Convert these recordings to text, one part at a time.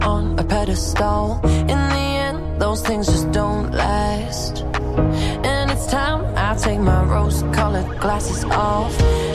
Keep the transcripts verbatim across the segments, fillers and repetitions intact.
on a pedestal. In the end, those things just don't last. And it's time I take my rose-colored glasses off.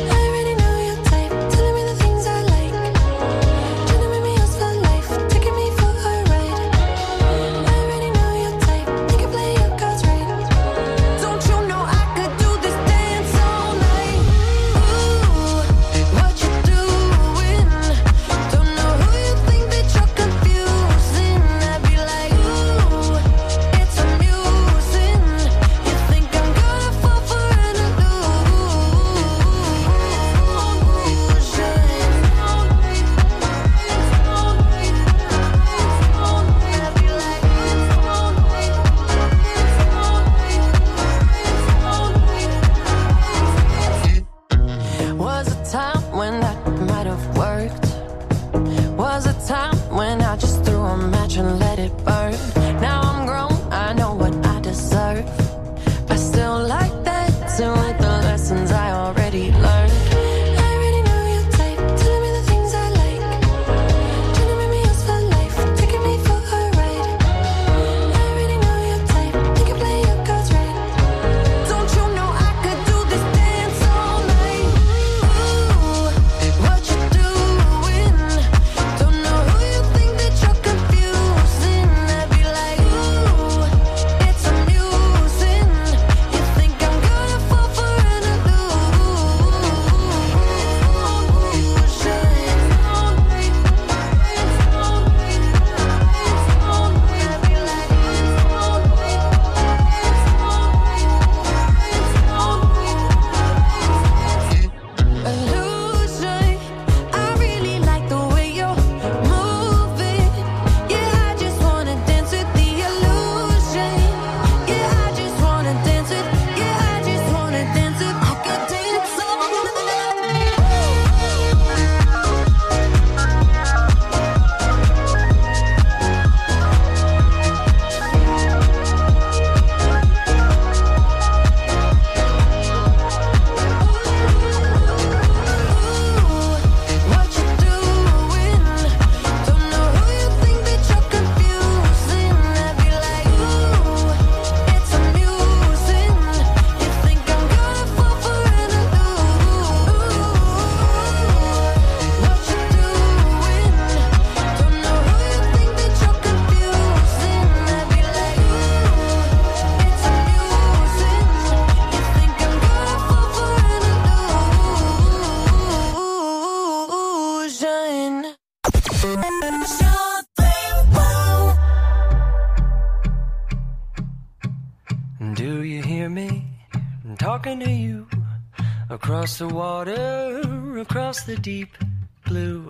Across the water, across the deep blue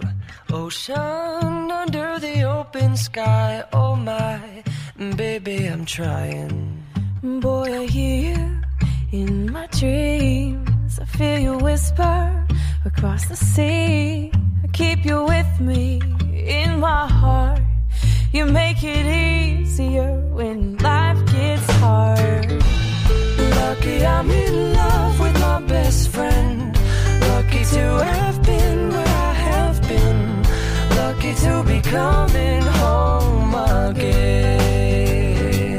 ocean, under the open sky. Oh my, baby, I'm trying. Boy, I hear you in my dreams. I feel you whisper across the sea. I keep you with me in my heart. You make it easier when life gets hard. Lucky I'm in love with my best friend. Lucky to have been where I have been. Lucky to be coming home again.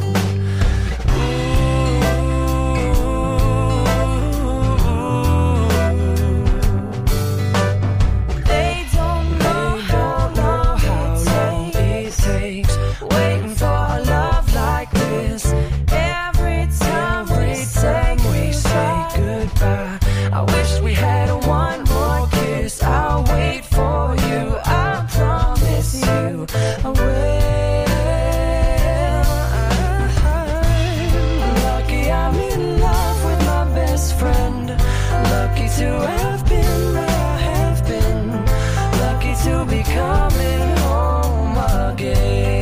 Ooh. They don't know how long it takes, waiting for a love like this. Every time we sang, we say goodbye. I wish we had one more kiss. I'll wait for you. I promise you I will. Lucky I'm in love with my best friend. Lucky to have been where I have been. Lucky to be coming home again.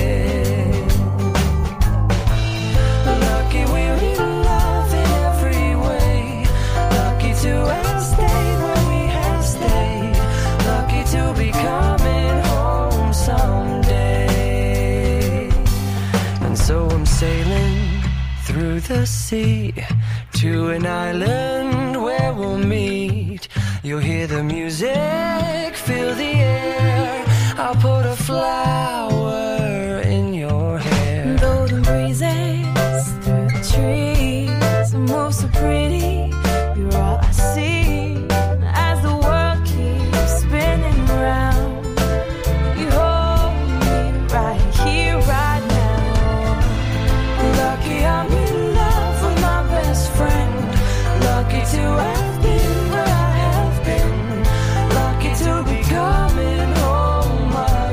Lucky we're in love in every way. Lucky to have stayed where we have stayed. Lucky to be coming home someday. And so I'm sailing through the sea to an island where we'll meet. You'll hear the music, feel the air. I I'll put a flower in your hair. Golden breezes through the trees move so pretty. You're all I see as the world keeps spinning round. You hold me right here, right now. Lucky I'm in love with my best friend. Lucky to have been where I have been. Lucky to be coming home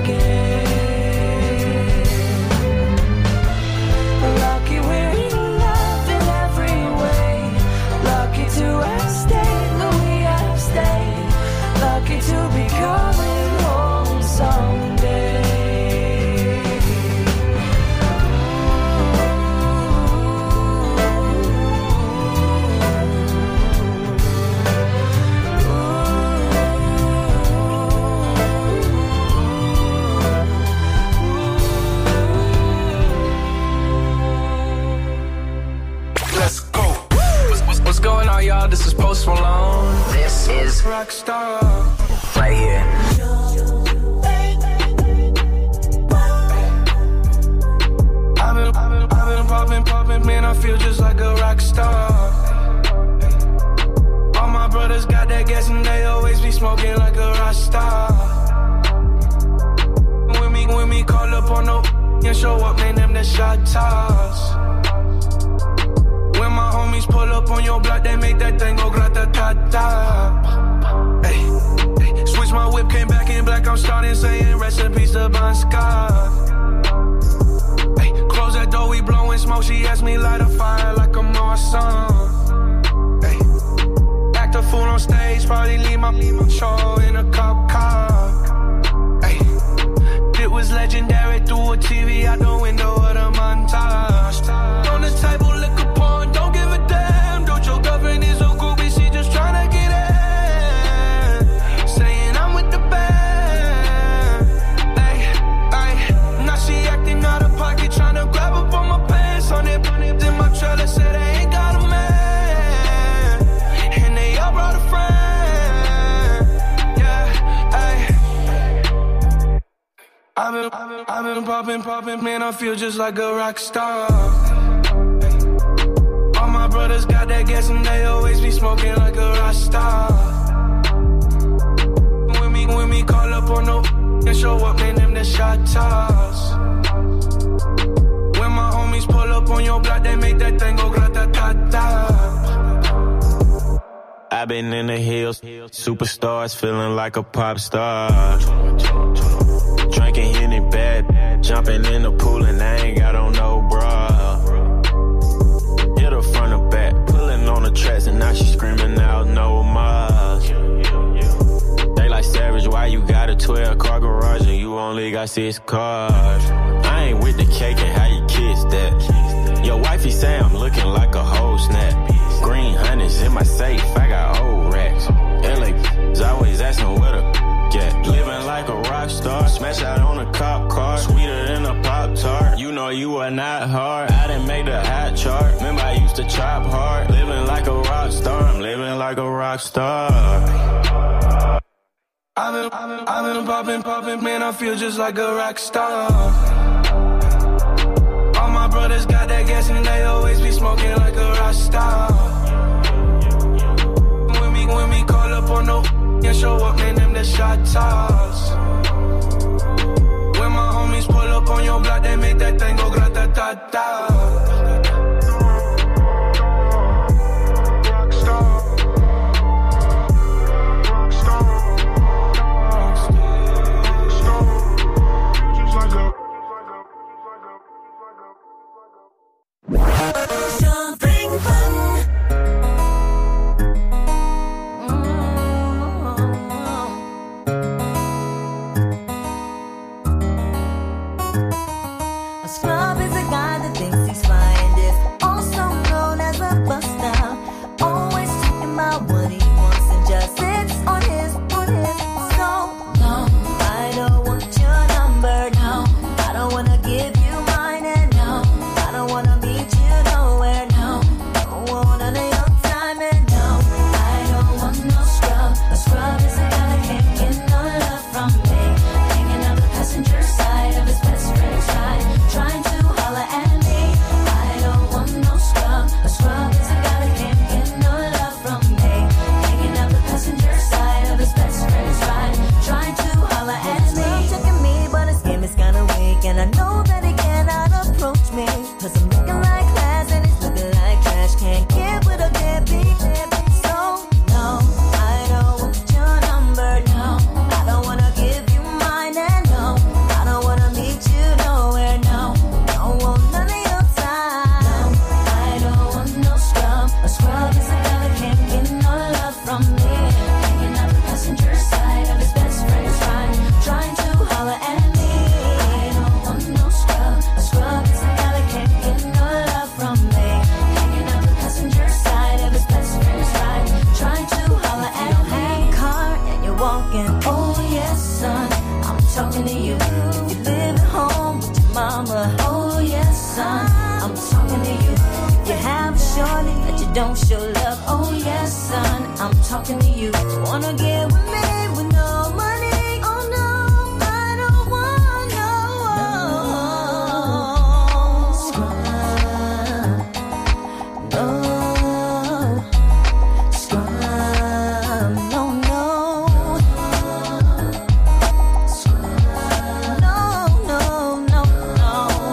again. Lucky we're in love in every way. Lucky to have stayed where we have stayed. Lucky to be coming home someday. Let's go. What's, what's, what's going on, y'all? This is Post Malone. This is Rockstar. right here. I've been, I've been, I've been popping, popping, man. I feel just like a rock star. All my brothers got that gas and they always be smoking like a rock star. When me, when me call up on no and show up, name them the shot toss. When my homies pull up on your block, they make that thing go grata-ta-ta. Hey, hey, switch my whip, came back in black. I'm starting saying recipes to Bon Scott. Hey, close that door, we blowing smoke. She asked me light a fire like a Marsan. Hey, act a fool on stage, probably leave my, leave my show in a cop car. Hey, it was legendary through a T V out the window of the montage. On the table, liquor porn, don't give a damn. Don't your girlfriend is a groupie, she just tryna get in. Saying I'm with the band. Ay, ay, now she acting out of pocket, tryna grab up on my pants. On it, in my trailer, said they ain't got a man. And they all brought a friend. Yeah, ay. I've been, I've been, I've been popping, popping, man, I feel just like a rock star. All my brothers got that gas and they always be smoking like a rock star. When me, when me call up on no and show up, name them the shot toss. When my homies pull up on your block, they make that thing go grata-ta-ta. I've been in the hills, superstars, feeling like a pop star. Drinking Henny bad, jumping in the pool and I ain't got on no bra. Hit her front or back, pulling on the tracks and now she screaming out no more. They like Savage, why you got a twelve car garage and you only got six cars? I ain't with the cake and how you kiss that. Your wifey say I'm looking like a whole snap. Green honey's in my safe, I got old racks. L A's always asking where the get. Living like a rock star, smash out on a cop car, sweeter than a Pop-Tart. You know you are not hard, I didn't make the hot chart. Remember I used to chop hard, living like a rock star. I'm living like a rock star. I've been, I've been, I've been popping, popping, man, I feel just like a rock star. All my brothers got that gas and they always be smoking like a rock star. When me, when me call up on no and show up, name them the shot toss. When my homies pull up on your block, they make that thing go grata-ta-ta. Something fun. A scrub is a guy that thinks Wanna get with me with no money? Oh no, I don't want no scrub. No scrub. No, no. Scrub. No, no, no, no.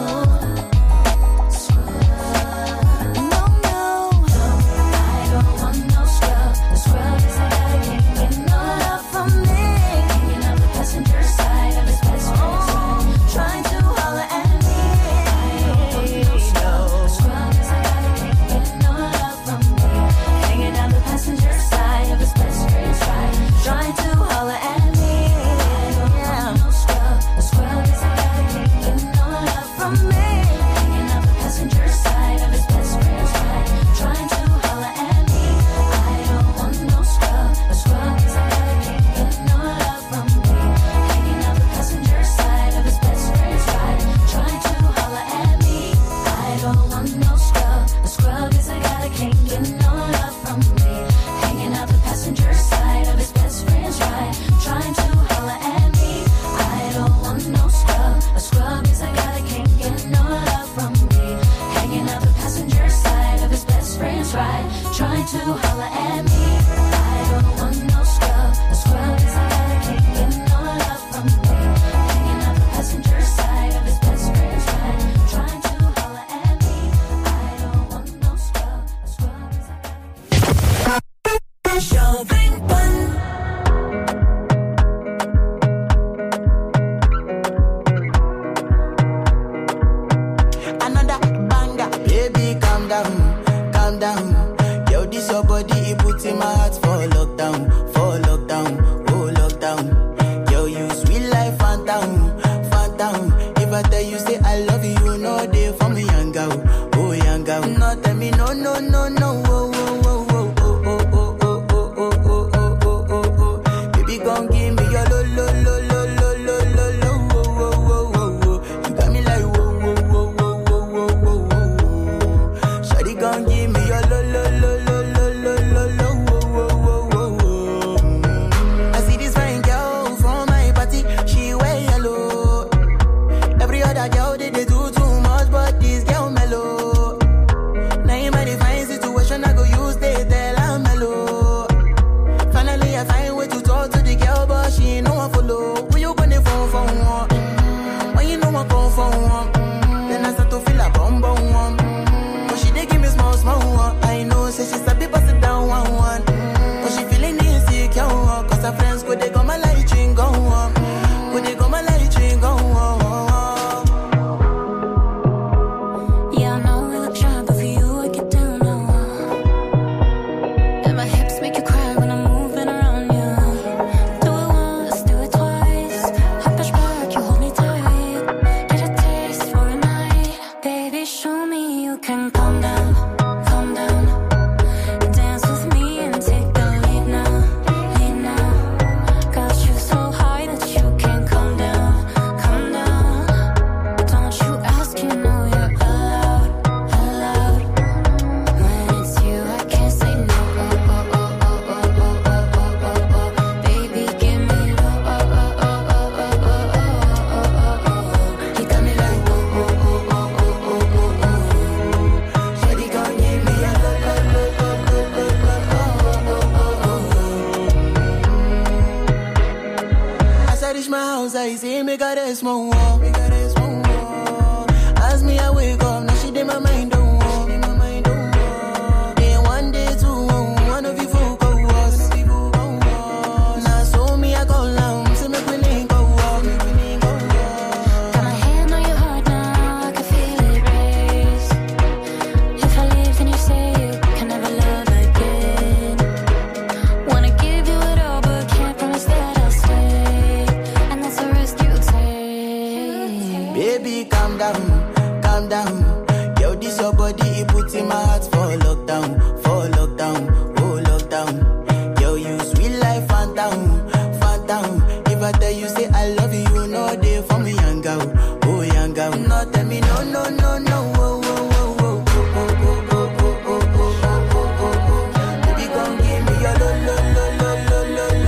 Scrub. No, no. I don't want no scrub. The scrub is I gotta can't get no love from me. Hanging out the passenger side of his best friend's ride, trying to holler at me. I don't want no scrub. The scrub is I gotta can't get no love from me. Hanging out the passenger side of his best friend's ride, trying to holler at me. I don't want no scrub. The scrub is I gotta can't get no love from me. Hanging out the passenger side of his best friend's ride, trying to holler at me. I don't want no scrub. The scrub is I gotta can't get no love from me. Hanging out the passenger side of his best friend's ride, trying to holler at me. I don't want no scrub. The scrub is I gotta can't get no love from me. Hanging out the passenger side of his best friend's ride, trying to holler at me. I don't want no scrub. A scrub is I gotta can't get no love from me. Hanging out the passenger side of his best friend's ride, trying to holler at me. I don't want no scrub. A scrub is I gotta can't get no love from me. Hanging out the passenger side of his best friend's ride, trying to holler at me. I don't want no scrub. A scrub is I gotta. Jovem Pan. Another banger, baby, calm down, calm down. Yo, this your body, it puts in my heart for lockdown, for lockdown, oh lockdown. Yo, you sweet life, phantom, phantom. If I tell you say I love you, you know they for me, young girl, oh young girl. No, tell me no, no, no, no, oh, oh, oh, oh, oh, oh, oh, oh, oh, oh, oh, oh, oh, oh. Baby, gon' give me your lo, lo, lo, lo, lo, lo, lo, lo, oh, oh, oh, oh, oh. You got me like whoa, whoa, whoa, whoa, whoa, whoa, whoa, whoa. Shawty gon' give me your lo, lo, lo, lo, lo, lo, lo, lo, oh, oh, oh, oh, oh. I see this fine girl from my party, she wear yellow. Every other girl they, they do too much, but this girl mellow. Now in my divine situation, I go use they tell I'm mellow. Finally, I find way to talk to the girl, but she ain't no one follow. When you gonna phone for one? When you know I come for one? Then I start to feel a bum bum one. But she dey give me small small one. I know, say she's a bit pass it down one one. But she feeling insecure, cause her friends go they go my light ring go on. Go they go my light ring go on. Yeah, I know we look shy, but for you I get down low. And my hips make you cry when I'm moving around you. Do it once, do it twice. I push back, you hold me tight. Get a taste for a night. Baby, show me you can calm down, calm down. Dance with me and take the lead now, lead now. Got you so high that you can't calm down, calm down. Don't you ask, you know you're allowed, allowed. When it's you, I can't say no. Oh, oh, oh, oh, oh, oh, oh, oh, oh, oh. Baby, give me low. Oh, oh, oh, oh, oh, oh, oh, oh, oh, oh. You got me like oh, oh, oh, oh, oh, oh, oh, oh. Shawty gon' give me a lo, lo, lo, lo, lo, lo, lo, oh, oh, oh, oh. As I reach my house, I see me got a small wall, me got a small wall. As me I wake up, now she did my mind don't walk, my mind don't walk. Then one day two, one of you folk go was. Now so me I go down, say me we link go walk, me we link go walk. Got my hand on your heart now, I can feel it race. If I leave, then you say you can never love again. Wanna give you it all, but can't promise that I'll stay. And that's a risk you take. Baby, calm down, calm down. Yo, this your body, it puts in my heart for lockdown, for lockdown, oh lockdown. Yo, you sweet life, phantom, phantom. If I tell you say I love you, you know they for me, young girl, oh young girl. No, tell me no, no, no, no, oh, oh, oh, oh, oh, oh, oh, oh, oh, oh, oh, oh, oh, oh. Baby, come give me your lo, lo, lo, lo, lo, lo,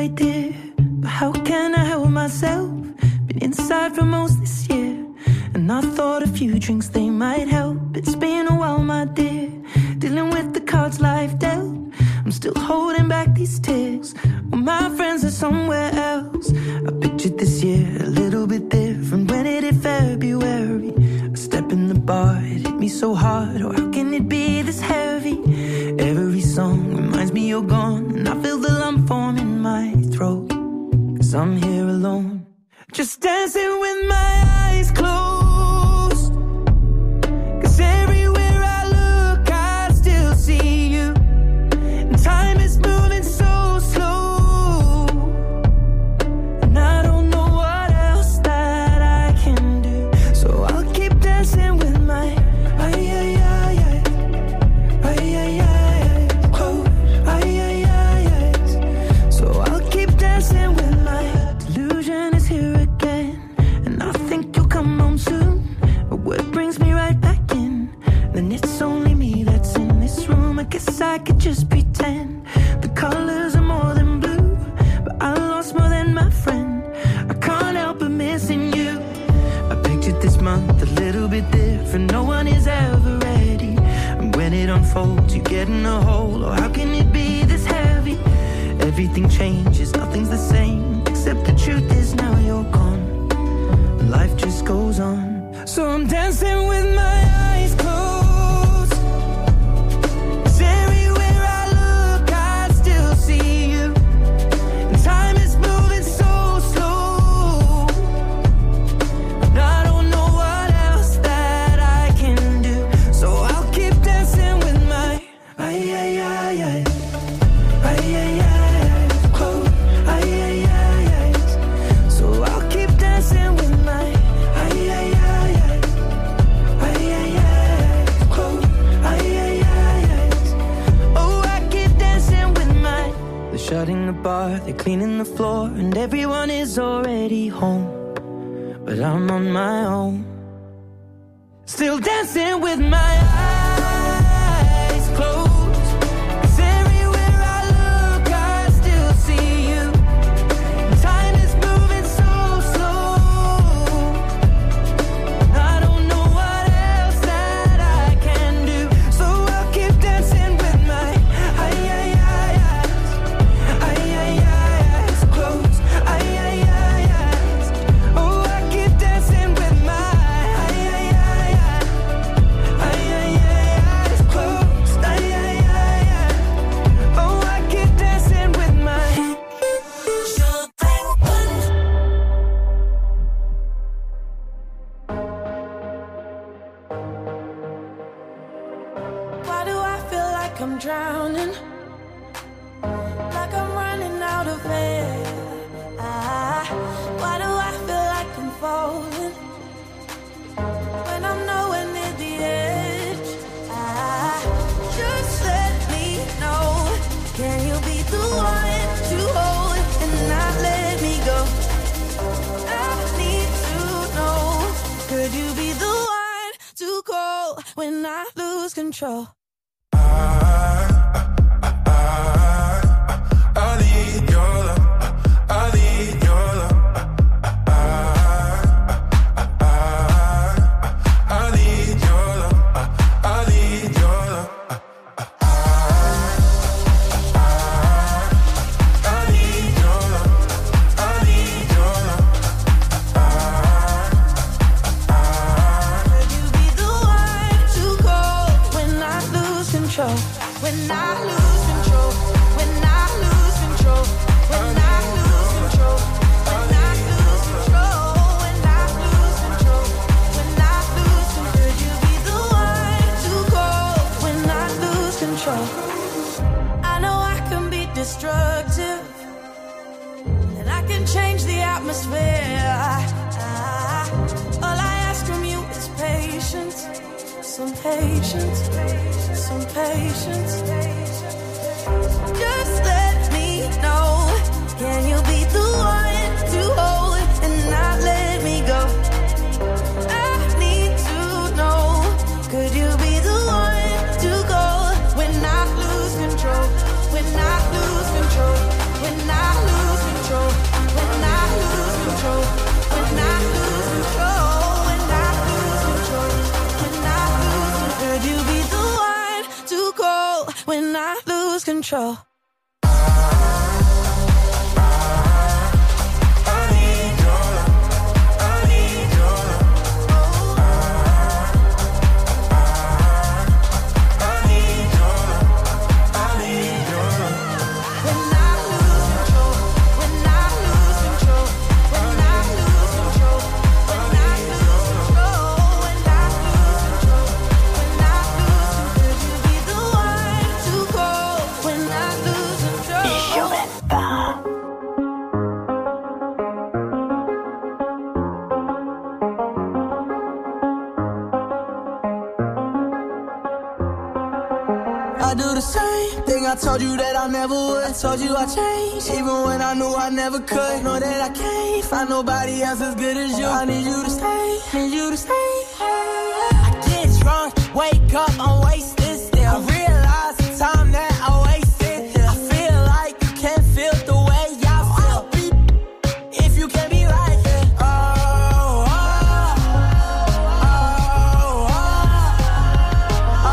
dear, but how can I help myself? Been inside for most this year, and I thought a few drinks, they might help. It's been a while, my dear, dealing with the cards life dealt. I'm still holding back these tears, well, my friends are somewhere else. I pictured this year a little bit different when it hit February. A step in the bar, it hit me so hard. Oh, how can it be this heavy? Every song reminds me you're gone, and I feel the lump form in my throat, 'cause I'm here alone, just dancing with my eyes closed. 'Cause everywhere I look, I still see you. And time is moving so slow, and I don't know what else that I can do. So I'll keep dancing with my ay, ay, ay, ay, ay, ay, ay, close, ay, ay, ay, ay. So I'll keep dancing with my delusion is here again, and I think you'll come home soon. But what brings me right back in? Then it's only me that's in this room. I guess I could just pretend the colors are more than blue, but I lost more than my friend. I can't help but missing you. I pictured this month a little bit different. No one is ever ready, and when it unfolds, you get in a hole. Oh, how can it be this heavy? Everything changes, nothing's the same, except the truth is now you're gone. Life just goes on. So I'm dancing with my eyes closed. 'Cause everywhere I look, I still see you. And time is moving so slow, and I don't know what else that I can do. So I'll keep dancing with my ay, ay, ay, ay, ay, ay, ay, close, ay, ay, ay, ay. So I'll keep dancing with my ay, ay, ay, ay, ay, ay, ay, close, ay, ay, ay, ay. Oh, I keep dancing with my. They're shutting the bar, they're cleaning the floor, and everyone is already home, but I'm on my own, still dancing with my eyes closed. 'Cause everywhere I look, I still see you. And time is moving so slow, and I don't know what else that I can do. So I'll keep dancing with my ay, ay, ay, ay, ay, ay, ay, close, ay, ay, ay, ay. Oh, I keep dancing with my ay, ay, ay, ay, ay, ay, ay, close, ay, ay, ay, ay. Oh, I keep dancing with my. Why do I feel like I'm drowning? Like I'm running out of air. Ah, why do I feel like I'm falling when I'm nowhere near the edge? Ah, just let me know. Can you be the one to hold and not let me go? I need to know. Could you be the one to call when I lose control? I need your love. I need your love. I need your love. I need your love. I need your love. I need your love. Could you be the one to call when I lose control? When I lose control. When I lose control. When I lose control. When I lose control. When I lose control. When I lose control. Could you be the one to call when I lose control? I know I can be destructive, and I can change the atmosphere. Ah, all I ask from you is patience, some patience, some patience. Just let me know. Can you be the one to hold and not let me go? I need to know. Could you be the one to go when I lose control? When I lose control? When I lose control. I do the same thing I told you that I never would. I told you I changed, even when I knew I never could. Know that I can't find nobody else as good as you. I need you to stay, need you to stay. I get drunk, wake up, I'm wasted still. I realize the time that I wasted. I feel like you can't feel the way I feel. I'll be if you can't be right here. Oh, oh, oh, oh, oh,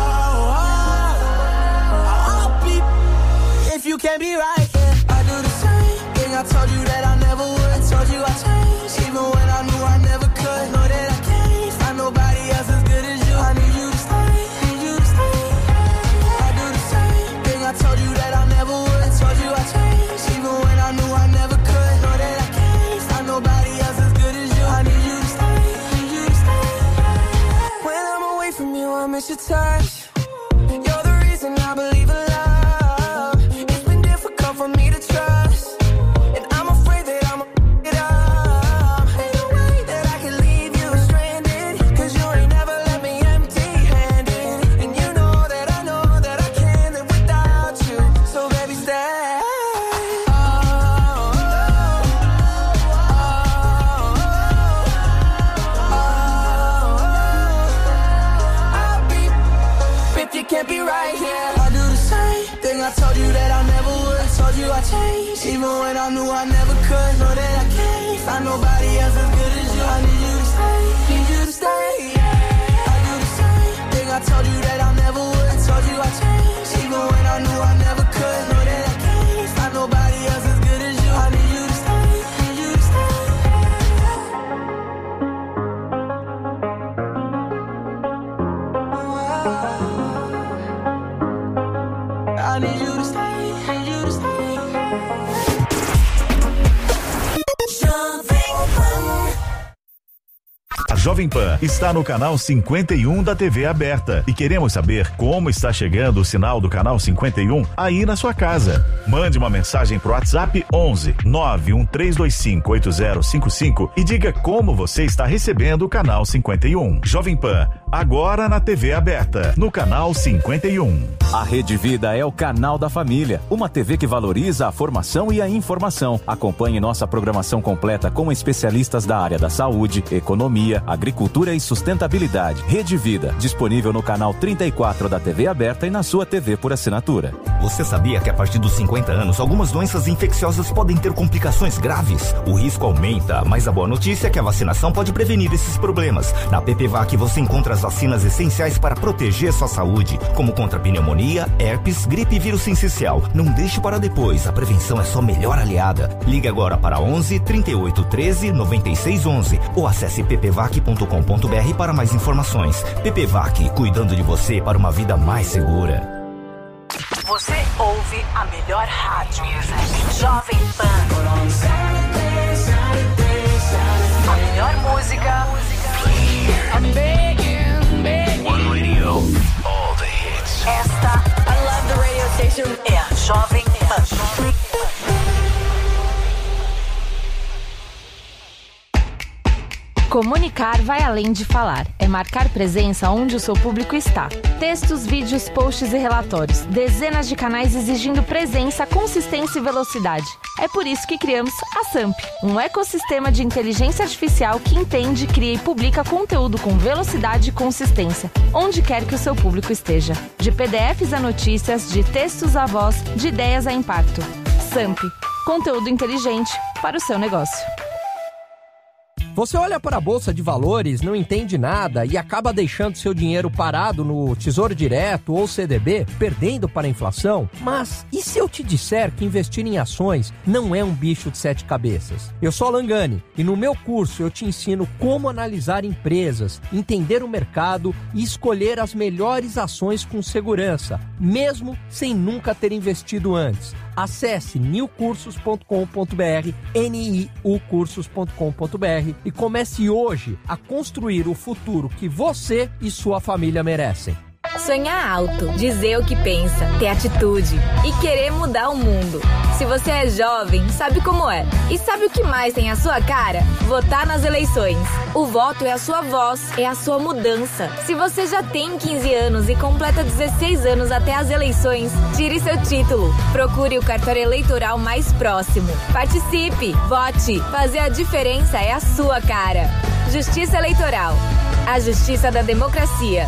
oh. I'll be if you can't be right here. I do the same thing I told you that I never would. I told you I changed, even when I knew I never could. Know that I can't find nobody else as good as you. I need you to stay, need you to stay. I do the same thing I told you that I never would. I told you I changed, even when I knew I never could. Know that I can't find nobody else as good as you. I need you to stay, need you to stay. When I'm away from you, I miss your touch. You're the reason I believe in love. It's been difficult for me to trust, and I'm afraid that I'm gonna f*** it up. Ain't no way that I can leave you stranded, 'cause you ain't never let me empty-handed. And you know that I know that I can't live without you. So baby, stay. Oh, oh, oh, oh, oh. I'll be if you can't be right here. I do the same thing I told you that I never would. I told you I changed, even when I knew I never could. Know that I can't find nobody else as good as you. I need you to stay, need you to stay. I do the same thing I told you that I never would. I told you I changed, even when I knew I never could. Know that I can't find nobody else as good as you. I need you to stay, need you to stay. I need you to stay, need you to stay. A Jovem Pan está no canal cinquenta e um da T V aberta e queremos saber como está chegando o sinal do canal cinquenta e um aí na sua casa. Mande uma mensagem pro WhatsApp onze nove um três dois cinco oito zero cinco cinco e diga como você está recebendo o canal cinquenta e um. Jovem Pan, agora na T V aberta, no canal cinquenta e um. A Rede Vida é o canal da família, uma T V que valoriza a formação e a informação. Acompanhe nossa programação completa com especialistas da área da saúde, economia, agricultura e sustentabilidade. Rede Vida, disponível no canal trinta e quatro da T V aberta e na sua T V por assinatura. Você sabia que a partir dos cinquenta anos, algumas doenças infecciosas podem ter complicações graves? O risco aumenta, mas a boa notícia é que a vacinação pode prevenir esses problemas. Na PPVAC você encontra as vacinas essenciais para proteger sua saúde, como contra pneumonia, herpes, gripe e vírus sincicial. Não deixe para depois, a prevenção é sua melhor aliada. Ligue agora para onze, trinta e oito, treze, noventa e seis, onze ou acesse p p vac ponto com ponto b r para mais informações. PPVAC, cuidando de você para uma vida mais segura. Você ouve a melhor rádio. Jovem Pan. A melhor música. I'm begging, begging. One radio, all the hits. Esta, I love the radio station. É a Jovem Pan. Comunicar vai além de falar. É marcar presença onde o seu público está. Textos, vídeos, posts e relatórios. Dezenas de canais exigindo presença, consistência e velocidade. É por isso que criamos a Samp, um ecossistema de inteligência artificial que entende, cria e publica conteúdo com velocidade e consistência, onde quer que o seu público esteja. De P D Fs a notícias, de textos a voz, de ideias a impacto. Samp, conteúdo inteligente para o seu negócio. Você olha para a Bolsa de Valores, não entende nada e acaba deixando seu dinheiro parado no Tesouro Direto ou C D B, perdendo para a inflação? Mas e se eu te disser que investir em ações não é um bicho de sete cabeças? Eu sou Alan Gani e no meu curso eu te ensino como analisar empresas, entender o mercado e escolher as melhores ações com segurança, mesmo sem nunca ter investido antes. Acesse new cursos ponto com ponto b r, N I U cursos ponto com ponto b r e comece hoje a construir o futuro que você e sua família merecem. Sonhar alto, dizer o que pensa, ter atitude e querer mudar o mundo. Se você é jovem, sabe como é. E sabe o que mais tem a sua cara? Votar nas eleições. O voto é a sua voz, é a sua mudança. Se você já tem quinze anos e completa dezesseis anos até as eleições, tire seu título. Procure o cartório eleitoral mais próximo. Participe, vote. Fazer a diferença é a sua cara. Justiça Eleitoral. A justiça da democracia.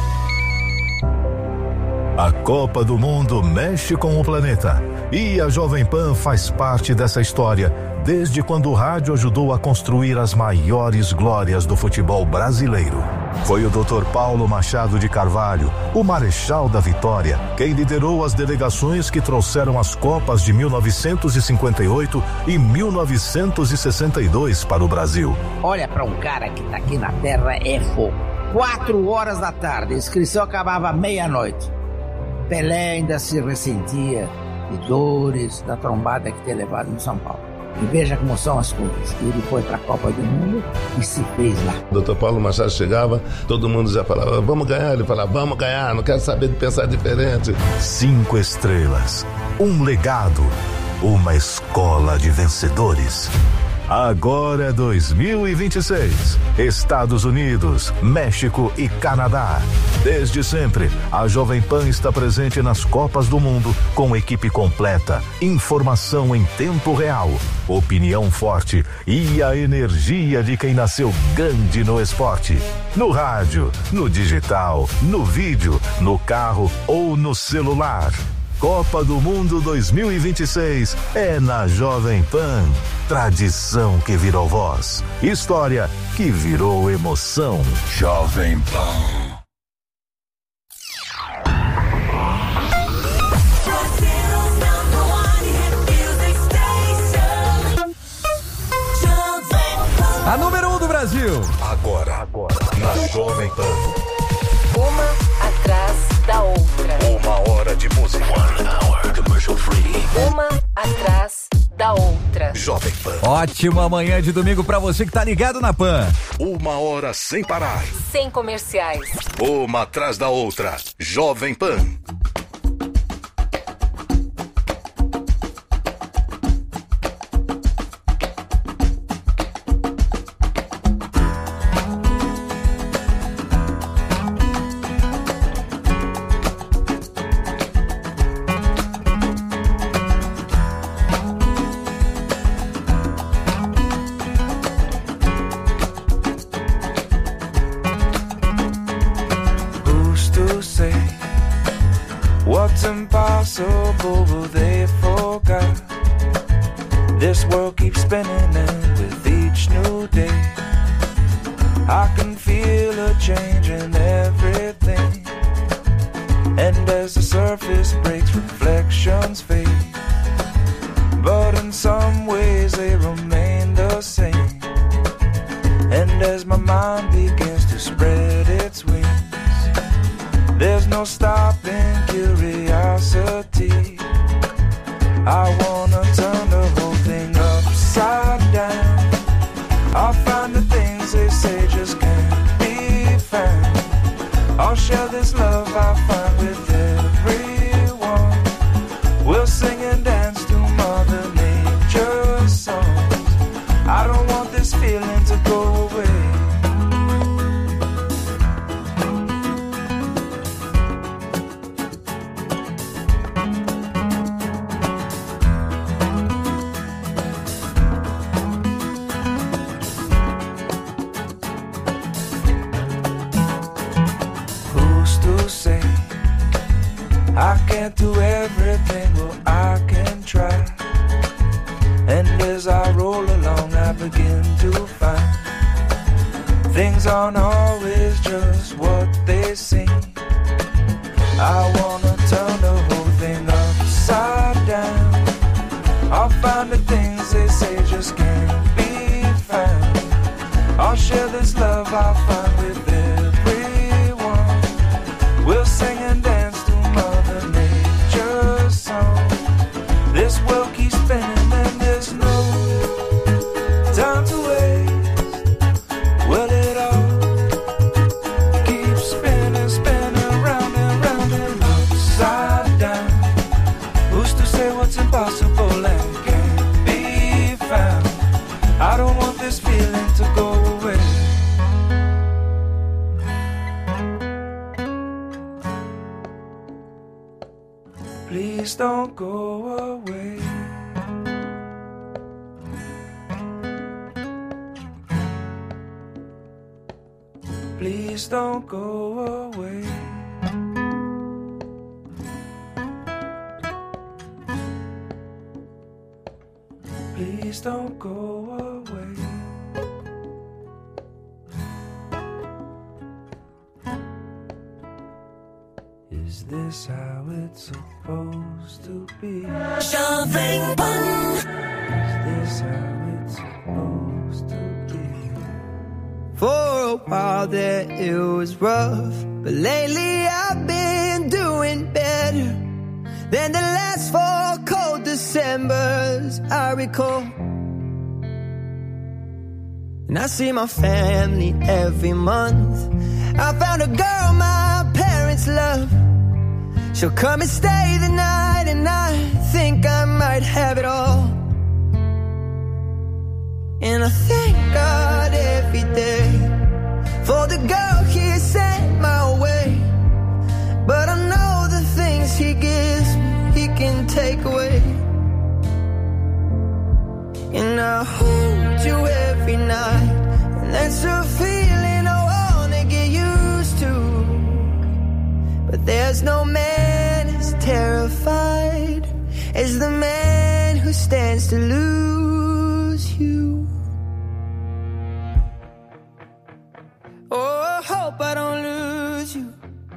A Copa do Mundo mexe com o planeta e a Jovem Pan faz parte dessa história desde quando o rádio ajudou a construir as maiores glórias do futebol brasileiro. Foi o doutor Paulo Machado de Carvalho, o Marechal da Vitória, quem liderou as delegações que trouxeram as Copas de mil novecentos e cinquenta e oito e mil novecentos e sessenta e dois para o Brasil. Olha, para um cara que tá aqui na Terra é fogo. Quatro horas da tarde, a inscrição acabava meia-noite. Pelé ainda se ressentia de dores da trombada que tinha levado no São Paulo. E veja como são as coisas. Ele foi para a Copa do Mundo e se fez lá. O doutor Paulo Machado chegava, todo mundo já falava, vamos ganhar. Ele falava, vamos ganhar, não quero saber de pensar diferente. Cinco estrelas, um legado, uma escola de vencedores. Agora é dois mil e vinte e seis. Estados Unidos, México e Canadá. Desde sempre, a Jovem Pan está presente nas Copas do Mundo com equipe completa, informação em tempo real, opinião forte e a energia de quem nasceu grande no esporte. No rádio, no digital, no vídeo, no carro ou no celular. Copa do Mundo dois mil e vinte e seis é na Jovem Pan. Tradição que virou voz. História que virou emoção. Jovem Pan. A número um do Brasil. Agora, agora, na Jovem Pan. Uma atrás da outra. Uma hora de música. One hour commercial free. Uma atrás da outra. Jovem Pan. Ótima manhã de domingo pra você que tá ligado na Pan. Uma hora sem parar. Sem comerciais. Uma atrás da outra. Jovem Pan. What's impossible, they forgot. This world keeps spinning and with each new day I can feel a change in everything. And as the surface breaks, reflections fade, but in some ways they remain the same. And as my mind begins to spread its wings, there's no stopping curiosity. I wanna turn the whole thing upside down. I'll find the things they say just can't be found. I'll share this love I find with everyone. We'll sing and dance to Mother Nature's songs. I don't want this feeling to go away. I can't do everything, well I can try. And as I roll along I begin to find things aren't always just what they seem. I wanna turn the whole thing upside down. I'll find the things they say just can't be found. I'll share this love I'll find with everyone. We'll sing and dance to Mother Nature's song. This world keeps spinning and there's no time to waste. Well, it all keeps spinning, spinning round and round and upside down. Who's to say what's impossible and can't be found? I don't want this feeling to go away. Please don't go away. Please don't go away. Please don't go away. Is this how it's supposed to be? Jovem Pan. Is this how it's supposed to be? For a while there it was rough, but lately I've been doing better than the last four cold Decembers I recall. And I see my family every month. I found a girl my parents love. She'll come and stay the night, and I think I might have it all. And I thank God every day for the girl He sent my way. But I know the things He gives me, He can take away. And I hold you every night, and that's a feeling I wanna get used to. But there's no man as terrified as the man who stands to lose you. Oh, I hope I don't lose you.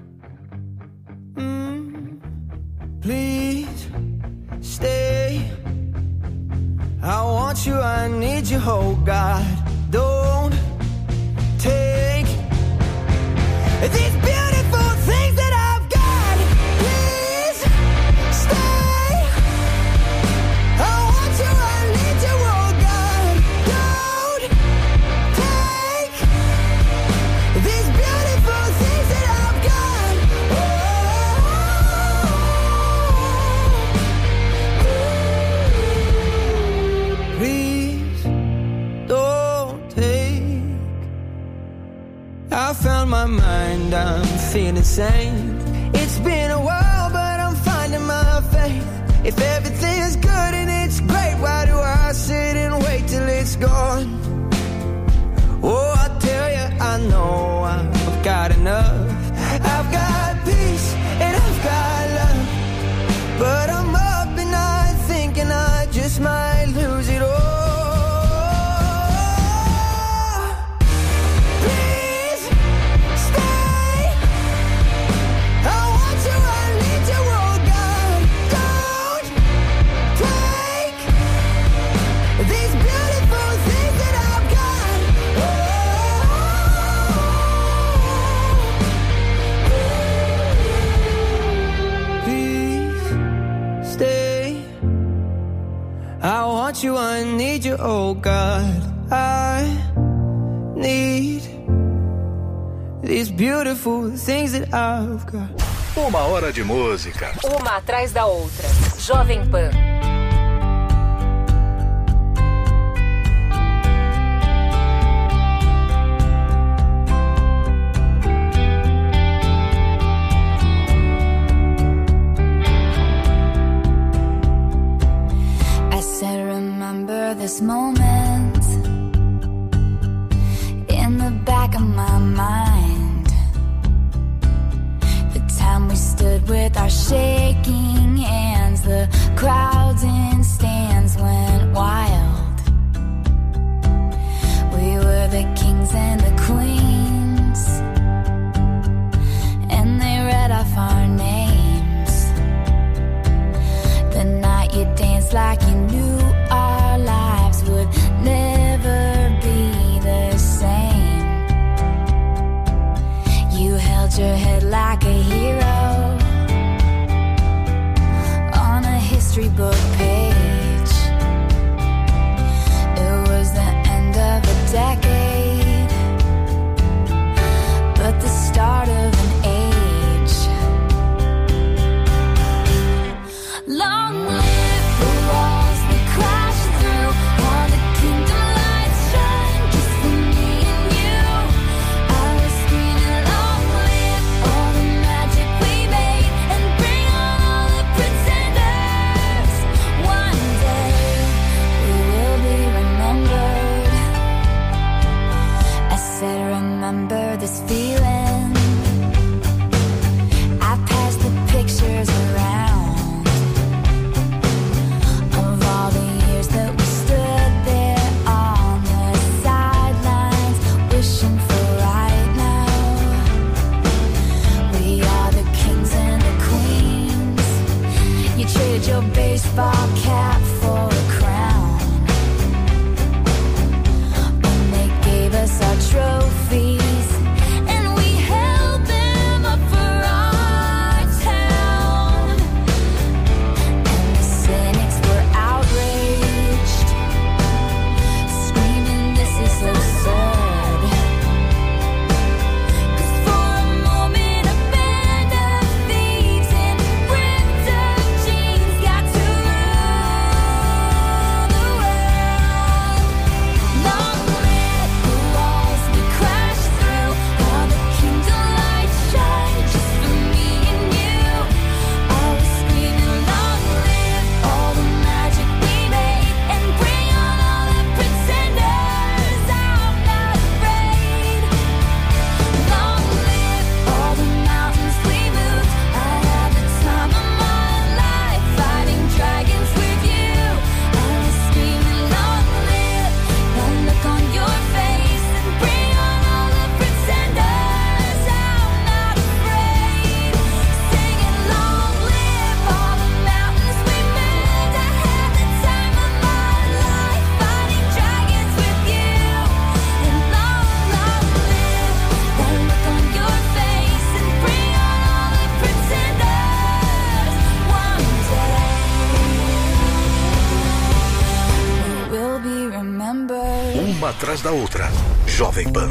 Mm. Please stay. I want you, I need you, oh God. Don't take these beautiful things that I've got. Please stay. I want you, I need you, oh God. Don't take these beautiful things that I've got. Oh. Please don't take. I found my mind, I'm feeling sane. It's been a while, but I'm finding my faith. If everything's good and it's great, why do I sit and wait till it's gone? Oh, I tell you, I know I've got enough. I've got peace and I've got love. But I'm up and I'm thinking I just might lose it all. I want you, I need you, oh God. I need these beautiful things that I've got. Uma hora de música. Uma atrás da outra. Jovem Pan. This moment in the back of my mind, the time we stood with our shaking hands, the crowd pat your head like a hero on a history book page. It was the end of a decade, but the start of an age. Long live the walls we crashed through, all the kingdom lights shine just for me and you. I was screaming, long live all the magic we made, and bring on all the pretenders. One day we will be remembered. I said, remember this feeling. I passed the pictures around of all the years that we stood there on the sidelines, wishing for right now. We are the kings and the queens. You traded your baseball cap for a crown when they gave us our trophies, and we held them up for our town. And the cynics were outraged, screaming, this is absurd. 'Cause for a moment a band of thieves in ripped up jeans got to rule the world. Long live the walls we crashed through, all the kingdom lights shine just for me and you. I was screaming, long live all the magic we made, and bring on all the pretenders. I'm not afraid. Long live all the mountains we moved. I had the time of my life fighting dragons with you. I was screaming, long live the look on your face, and bring on all the pretenders. I'm not afraid. Singing, long live all the mountains we moved. I had the time of my life fighting dragons with you. And long, long live the look on your face, and bring on all the pretenders. One day we will be remembered. Uma atrás da outra. Jovem Pan.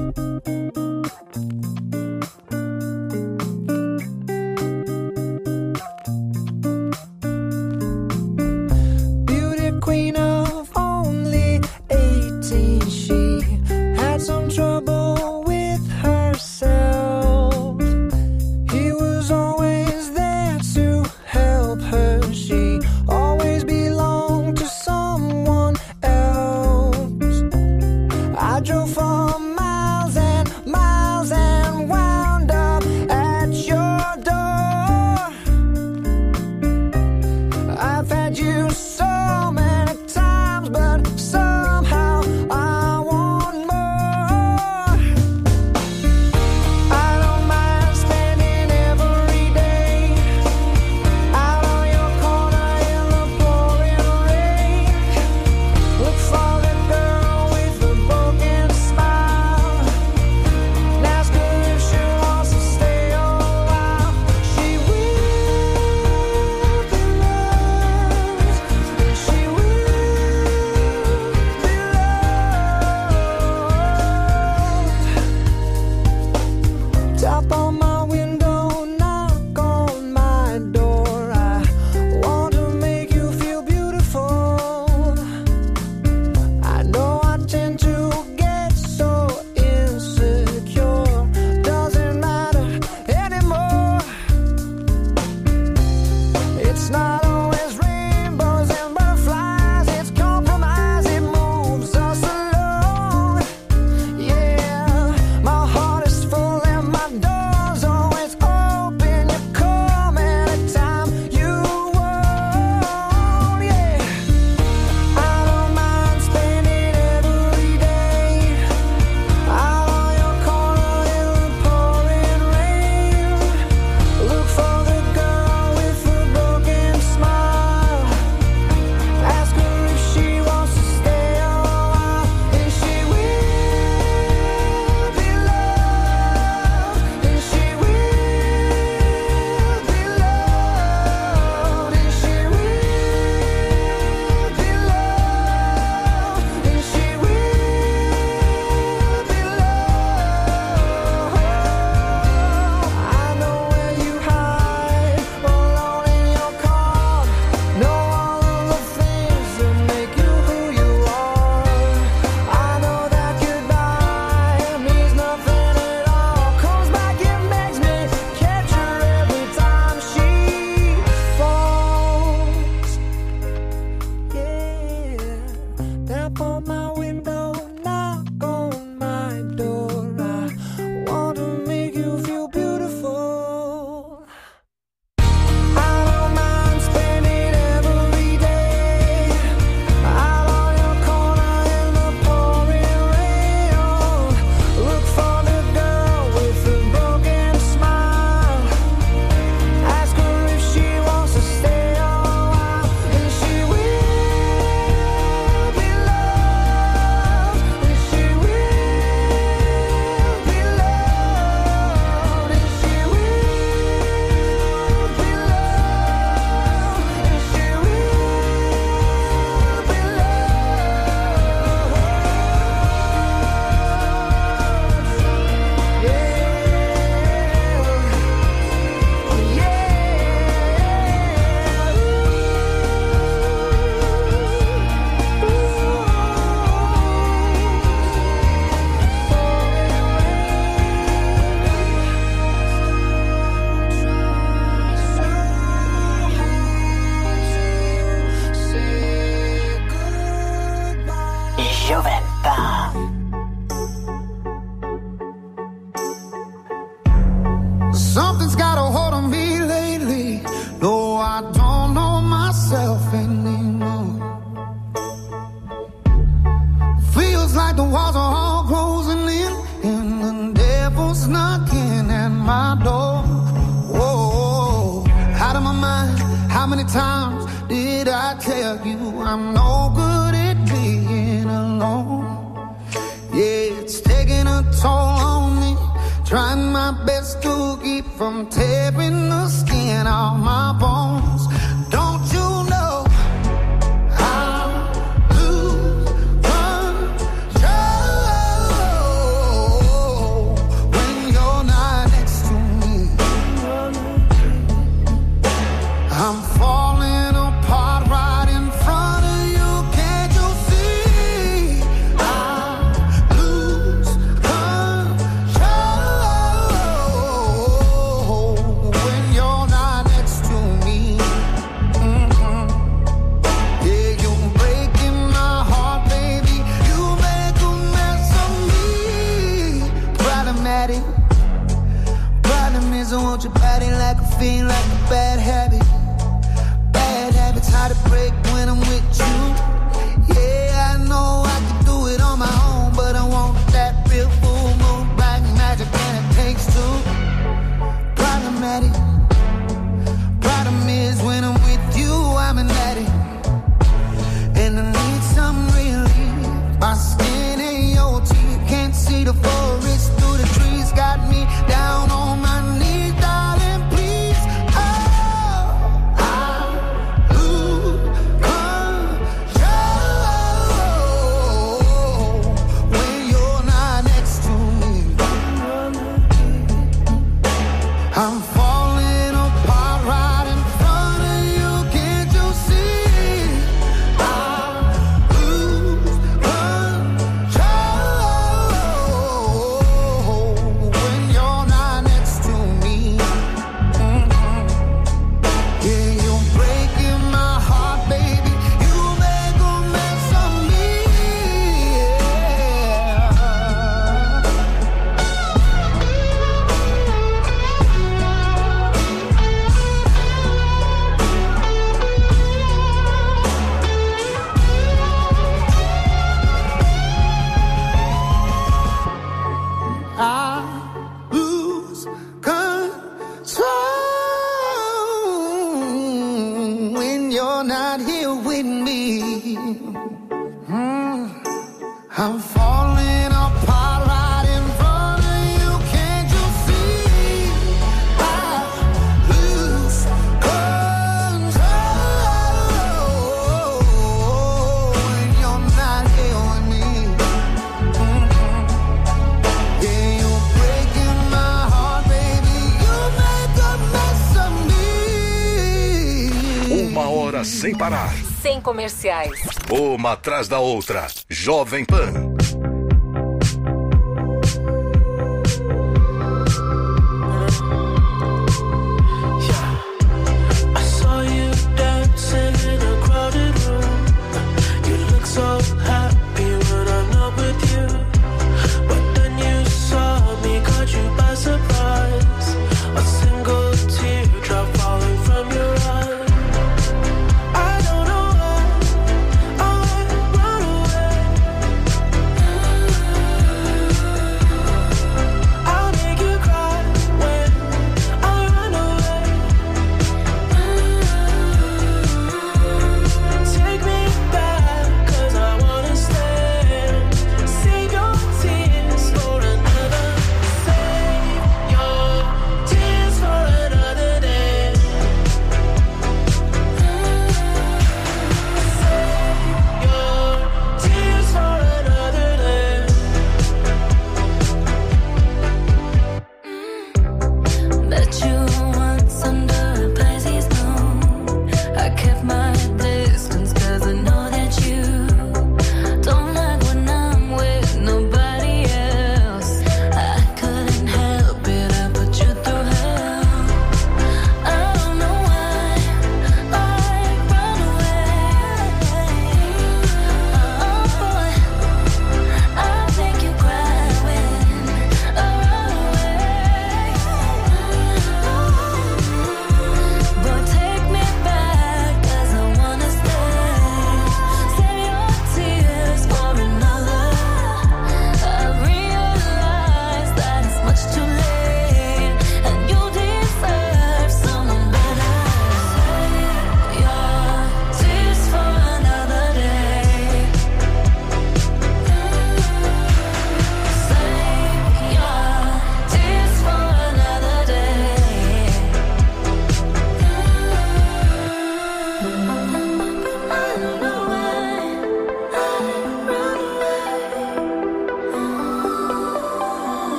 Beauty queen of only eighteen, she had some trouble with herself. He was always there to help her. She always belonged to someone else. I drove for miles comes knocking at my door. Whoa, out of my mind. How many times did I tell you I'm no good at being alone? Yeah, it's taking a toll on me. Trying my best to keep from tearing the skin off my bones. Don't you know I lose control when you're not next to me? I'm falling apart right in front of you. Can't you see? I lose control when you're not next to me. Mm-hmm. Yeah, you're breaking my heart, baby. You make a mess of me. Problematic. Problem is I want your body like a fiend, like a bad habit. Bad habits hard to break when I'm with you. Yeah, I know I can do it on my own, but I want that real full moon, black magic, and it takes two. Problematic. Problem is when I'm with you, I'm an addict, and I need some relief. My skin ain't your teeth, can't see the forest through the trees. Got me down on my knees, darling, please. Oh, I lose control when you're not next to me. I'm falling apart right in front of you. Can't you see? I lose control when you're not next to me. Mhm. Yeah, you're breaking my heart, baby. You make a mess of me. I lose control when you're not here with me. Mm. I'm falling apart right in front of you. Can't you see? I lose control when you're not here with me. Mhm. Yeah, you're breaking my heart, baby. You make a mess of me. Uma hora sem parar. Sem comerciais. Uma atrás da outra. Jovem Pan. I saw you dancing in a crowded room. You look so happy when I'm not with you. But then you saw me, caught you by surprise. A single teardrop falling from your eye. I don't know why I run away.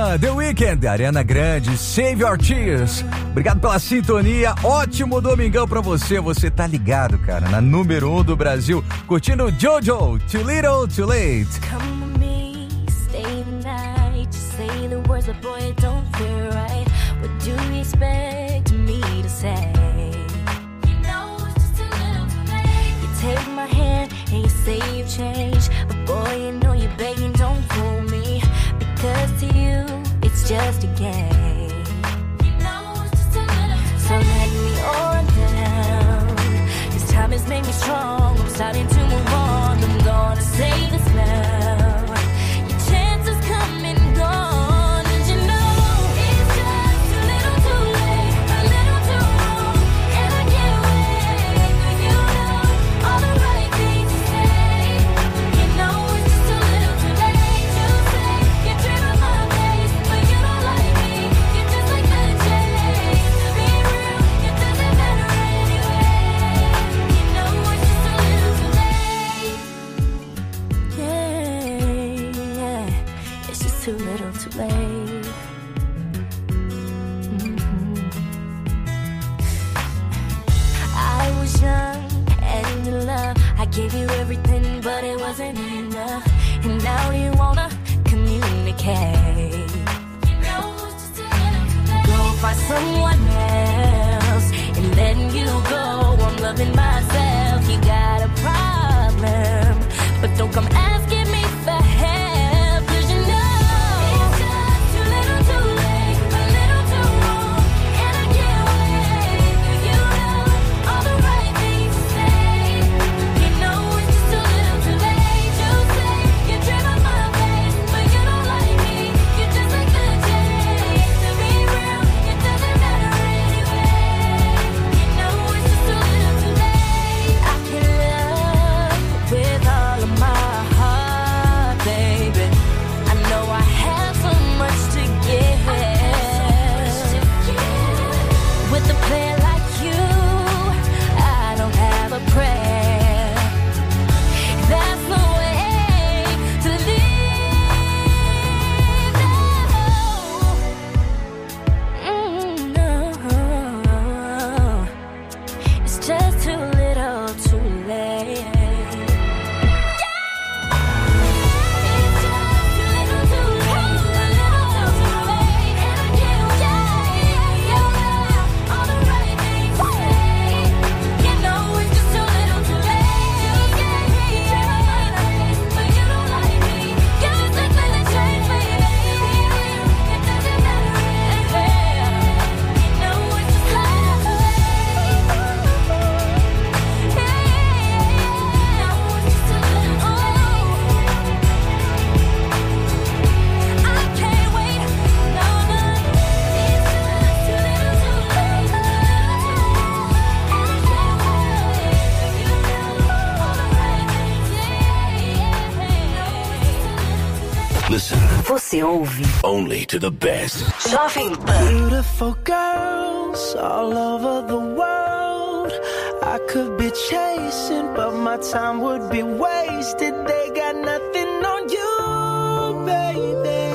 Pan, The Weeknd, Ariana Grande, Save Your Tears. Obrigado pela sintonia, ótimo domingão pra você. Você tá ligado, cara, na número um do Brasil, curtindo Jojo, Too Little, Too Late. Come with me, stay the night. Just say the words, but boy, it don't feel right. What do you expect me to say? You know it's just a little too late. You take my hand and you say you've changed, but boy, you know you're begging, don't fool me. Because to you, it's just a game. You know it's just a little too late. So let me on down. This time has made me strong. I'm starting to move on. I'm gonna say this now. Your chances come and gone. And you know it's just a little too late, a little too wrong. And I can't wait for you know all the right things to say. You know it's just a little too late to say you're dreaming my face, but you don't like me. You're just like the chase. To be real, it doesn't matter anyway. You know it's just a little too late. Yeah, yeah, it's just too little too late. Mhm. I was young and in love. I gave you everything, but it wasn't enough. And now you wanna communicate. You know it's just a little too late. Go find someone else and letting you go. I'm loving myself. You got a problem, but don't come asking me for help. 'Cause you know it's just too little too late, a little too wrong. And I can't wait for you know all the right things to say. You know it's just a little too late to say you're dreaming my face, but you don't like me. You're just like the chase. To be real, it doesn't matter anyway. You know it's just a little too late. I can love with all of my heart, baby. I know I have so much to give. With a player like you, I don't have a prayer. That's the way to live. No, mm, no, it's just too little, too late. Listen. Você ouve Only to the best. Jovem Pan. Beautiful girls all over the world. I could be chasing, but my time would be wasted. They got nothing on you, baby.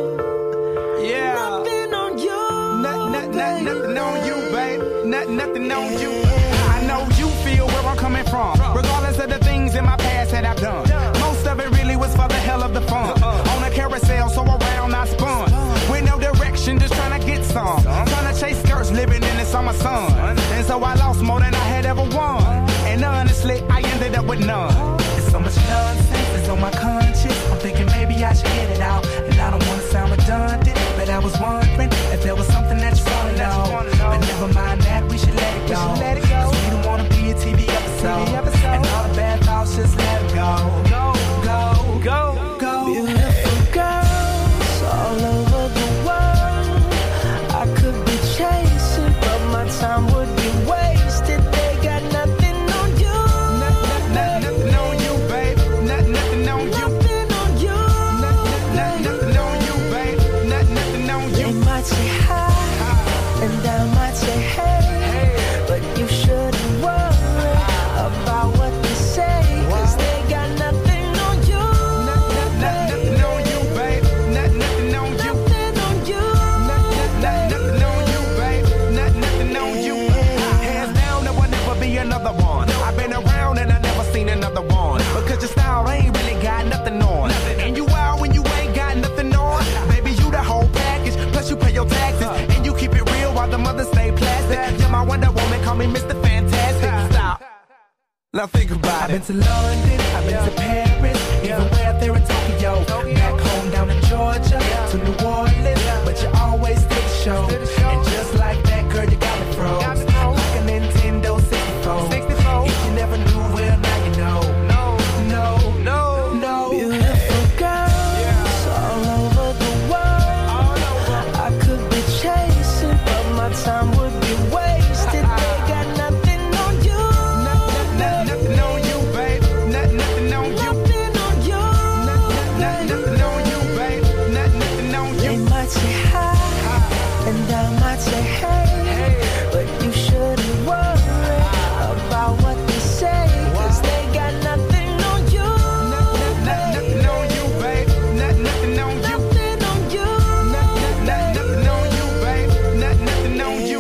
Yeah. Nothing on you. Not, not, not, nothing on you, babe. Not, nothing on you. I know you feel where I'm coming from. Regardless of the things in my past that I've done. Most of it really was for the hell of the fun. On a carousel, so around I spun. With no direction, just trying to get some. Trying to chase skirts, living in the summer sun. And so I lost more than I had ever won. And honestly, I ended up with none. It's so much nonsense, it's on my conscience. I'm thinking maybe I should get it out. And I don't want to sound redundant, but I was wondering if there was something that you want to know. But never mind that, we should let it go. Cause we don't want to be a T V episode. And all the bad thoughts, just let it go. Go, go, go, go. Beautiful girls all over the world. I could be chasing, but my time would be wasted. They got nothing on you. Nothing on you, babe. Nothing on you. Nothing on you. Nothing on you, babe. Nothing on you. They might Now think about it. I've been to London, I've been to Paris, even where there in Tokyo. Back home down in Georgia, to New Orleans, but you always did the show. And just like that, girl, you got me froze. Like a Nintendo sixty-four. If you never knew, well, now you know. No, no, no, no. Beautiful girls all over the world. I could be chasing, but my time would be wasted. They got nothing on you. Nothing on you, babe. Nothing on you. Nothing on you. Nothing on you, babe. Nothing on you. They might say hi, and I might say hey, but you shouldn't worry about what they say, 'cause they got nothing on you. Nothing on you, babe. Nothing on you. Nothing on you. Nothing on you, babe. Nothing on you.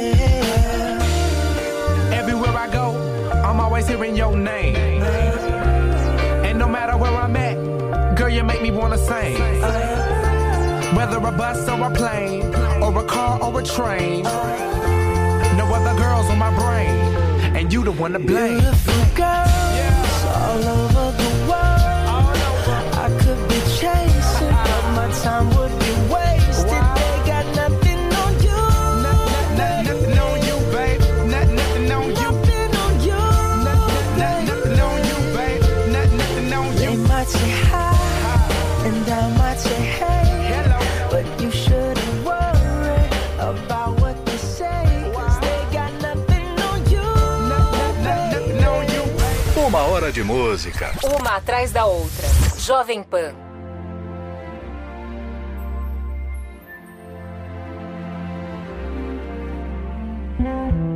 Everywhere I go, I'm always hearing your name. And no matter where I'm at, girl, you make me wanna sing. Whether a bus or a plane, or a car or a train, no other girls on my brain, and you the one to blame. Beautiful girls all over the world. I could be chasing, but my time would be wasted. They got nothing on you. Nothing on you, babe. Nothing on you. Nothing on you. Nothing on you, babe. Nothing on you. They might say hi, and I might say hey, but you shouldn't worry about what they say, 'cause they got nothing on you. Nothing on you. Uma hora de música. Uma atrás da outra. Jovem Pan. Thank